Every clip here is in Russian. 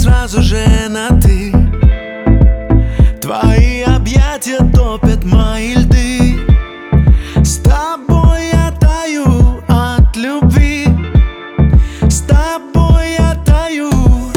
сразу же на «ты». Твои объятия топят мои льды. С тобой я таю от любви. С тобой я таю.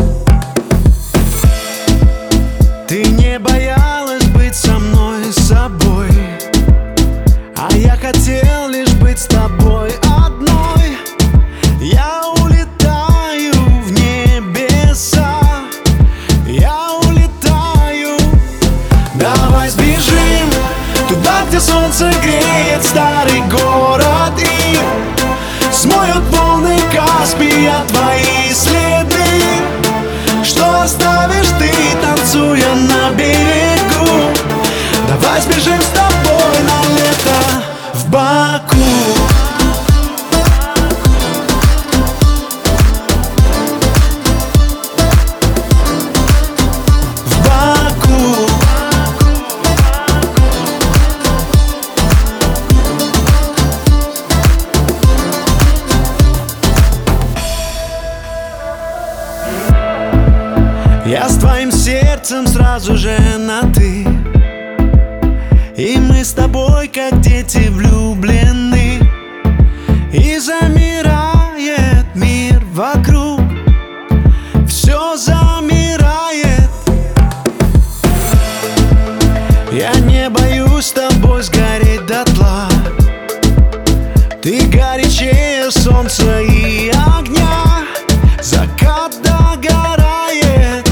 Ты не боялась быть со мной собой, а я хотел лишь быть с тобой одной. Я улетаю в небеса, я улетаю. Давай сбежим туда, где солнце греет старый город и смоет волны Каспия твои следы. Что оставишь ты, танцуя на берегу? Давай сбежим с тобой на лето в Баку. Я с твоим сердцем сразу же на «ты». И мы с тобой как дети влюблены. И замирает мир вокруг, все замирает. Я не боюсь с тобой сгореть дотла. Ты горячее солнца и огня. Закат догорает,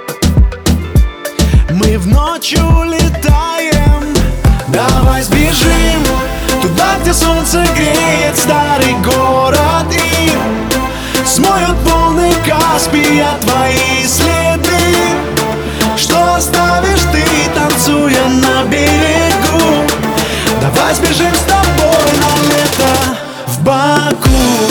мы в ночь улетаем. Давай сбежим туда, где солнце греет старый город и смоют волны Каспия твои следы. Что оставишь ты, танцуя на берегу? Давай сбежим с тобой на лето в Баку.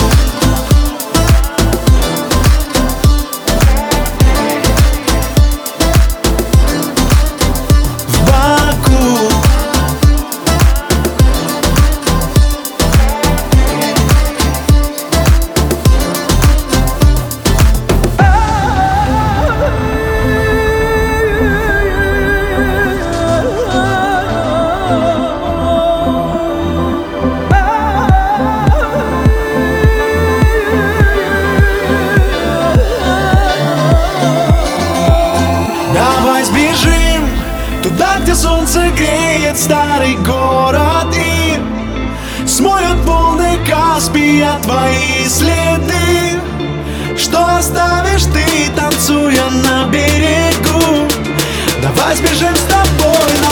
Сбежим туда, где солнце греет старый город и смоют волны Каспия твои следы. Что оставишь ты, танцуя на берегу? Давай сбежим с тобой на